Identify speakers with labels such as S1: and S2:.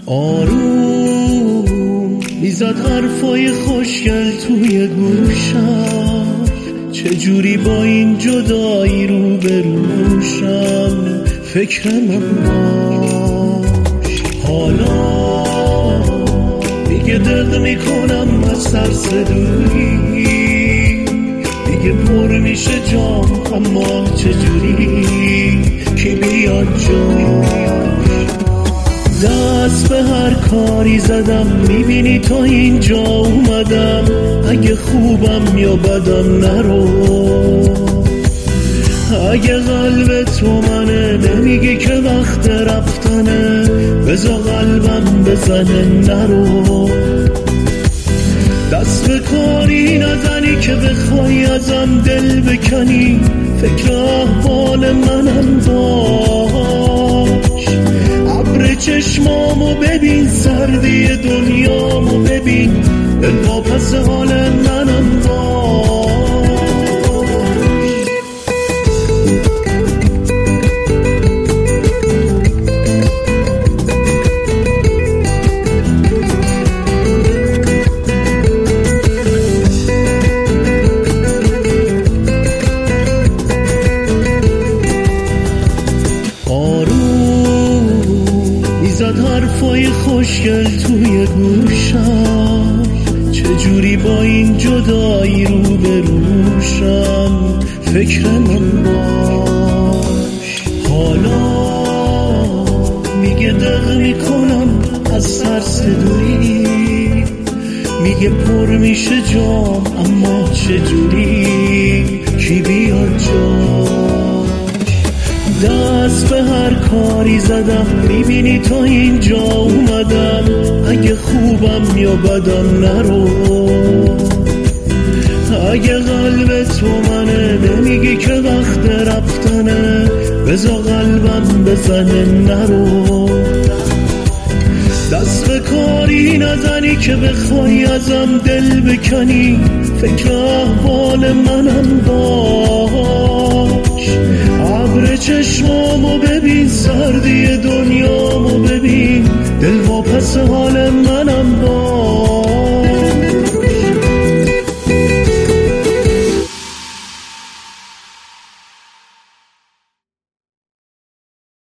S1: آروم میزد حرفای خوشگل توی گوشم، چجوری با این جدایی رو بروشم. فکر من باش حالا دیگه دق میکنم از سرصدایی، دیگه پر میشه جام اما چجوری کی بیاد جاش. دست به هر کاری زدم میبینی تا اینجا اومدم، اگه خوبم یا بدم نرو، اگه قلب تو منه نمیگی که وقت رفتنه، بذار قلبم بزنه نرو. دست به کاری نزنی که بخوای ازم دل بکنی، فکر احوال منم باش. ابر چشمامو ببین، سردی دنیامو ببین، دل واپس حال منم باش. میزد حرفای خوشگل توی گوشم، چجوری با این جدایی رو بروشم. فکر من باش حالا میگه دق میکنم از سرصدایی، میگه پر میشه جام اما چجوری کی بیاد جاش. دست به هر کاری زدم میبینی تا اینجا اومدم، اگه خوبم یا بدم نرو، اگه قلب تو منه نمیگی که وقت رفتنه، بذار قلبم بزنه نرو. دست به کاری نزنی که بخوای ازم دل بکنی، فکر احوال منم باش. ابر چشمامو ببین، سردی